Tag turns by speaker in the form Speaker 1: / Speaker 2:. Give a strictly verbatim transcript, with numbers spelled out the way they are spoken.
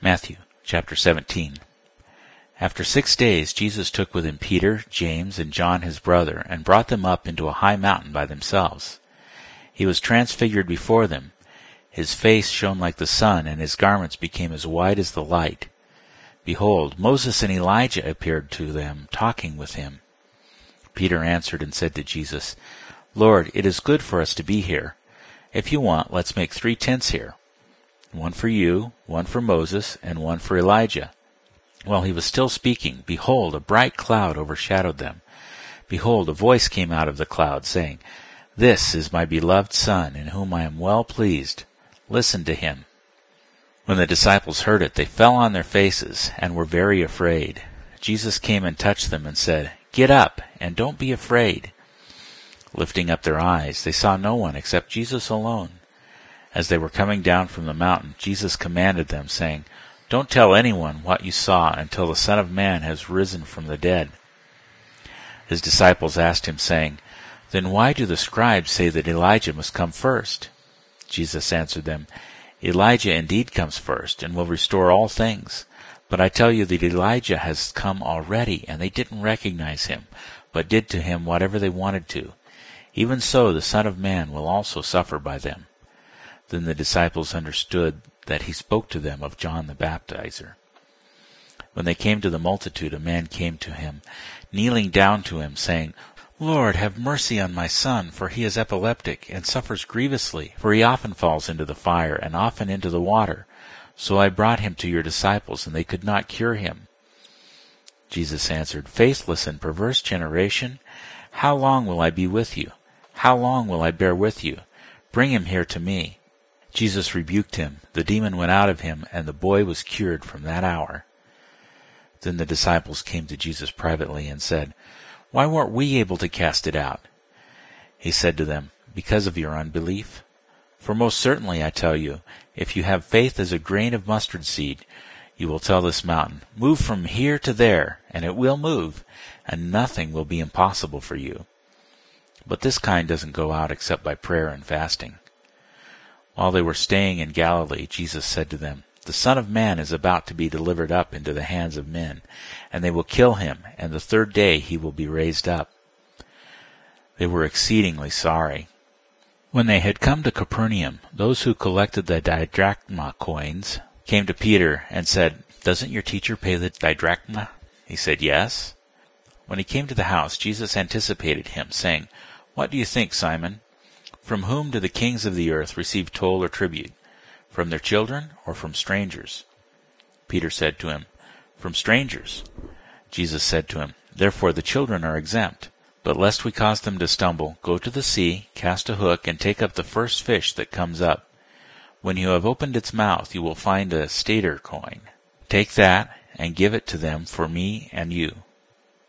Speaker 1: Matthew chapter seventeen. After six days Jesus took with him Peter, James, and John his brother, and brought them up into a high mountain by themselves. He was transfigured before them. His face shone like the sun, and his garments became as white as the light. Behold, Moses and Elijah appeared to them, talking with him. Peter answered and said to Jesus, Lord, it is good for us to be here. If you want, let's make three tents here. One for you, one for Moses, and one for Elijah. While he was still speaking, behold, a bright cloud overshadowed them. Behold, a voice came out of the cloud, saying, This is my beloved Son, in whom I am well pleased. Listen to him. When the disciples heard it, they fell on their faces, and were very afraid. Jesus came and touched them, and said, Get up, and don't be afraid. Lifting up their eyes, they saw no one except Jesus alone. As they were coming down from the mountain, Jesus commanded them, saying, Don't tell anyone what you saw until the Son of Man has risen from the dead. His disciples asked him, saying, Then why do the scribes say that Elijah must come first? Jesus answered them, Elijah indeed comes first, and will restore all things. But I tell you that Elijah has come already, and they didn't recognize him, but did to him whatever they wanted to. Even so the Son of Man will also suffer by them. Then the disciples understood that he spoke to them of John the Baptizer. When they came to the multitude, a man came to him, kneeling down to him, saying, Lord, have mercy on my son, for he is epileptic, and suffers grievously, for he often falls into the fire, and often into the water. So I brought him to your disciples, and they could not cure him. Jesus answered, Faithless and perverse generation, how long will I be with you? How long will I bear with you? Bring him here to me. Jesus rebuked him. The demon went out of him, and the boy was cured from that hour. Then the disciples came to Jesus privately and said, Why weren't we able to cast it out? He said to them, Because of your unbelief. For most certainly I tell you, if you have faith as a grain of mustard seed, you will tell this mountain, Move from here to there, and it will move, and nothing will be impossible for you. But this kind doesn't go out except by prayer and fasting. While they were staying in Galilee, Jesus said to them, The Son of Man is about to be delivered up into the hands of men, and they will kill him, and the third day he will be raised up. They were exceedingly sorry. When they had come to Capernaum, those who collected the didrachma coins came to Peter and said, Doesn't your teacher pay the didrachma? He said, Yes. When he came to the house, Jesus anticipated him, saying, What do you think, Simon? From whom do the kings of the earth receive toll or tribute? From their children or from strangers? Peter said to him, From strangers. Jesus said to him, Therefore the children are exempt. But lest we cause them to stumble, go to the sea, cast a hook, and take up the first fish that comes up. When you have opened its mouth, you will find a stater coin. Take that, and give it to them for me and you.